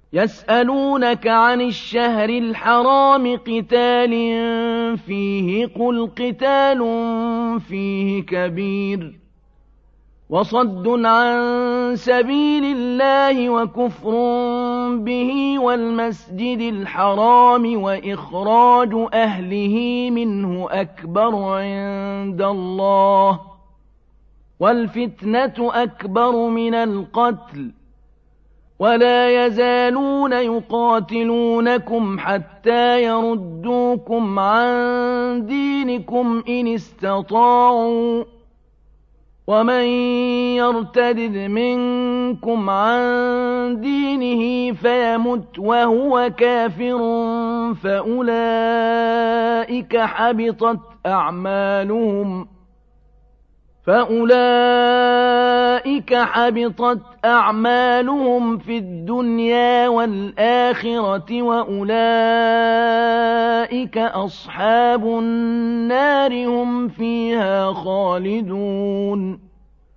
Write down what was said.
يسألونك عن الشهر الحرام قتال فيه قل قتال فيه كبير وصد عن سبيل الله وكفر به والمسجد الحرام وإخراج أهله منه أكبر عند الله والفتنة أكبر من القتل ولا يزالون يقاتلونكم حتى يردوكم عن دينكم إن استطاعوا ومن يرتد منكم عن دينه فيمت وهو كافر فأولئك حبطت أعمالهم في الدنيا والآخرة وأولئك أصحاب النار هم فيها خالدون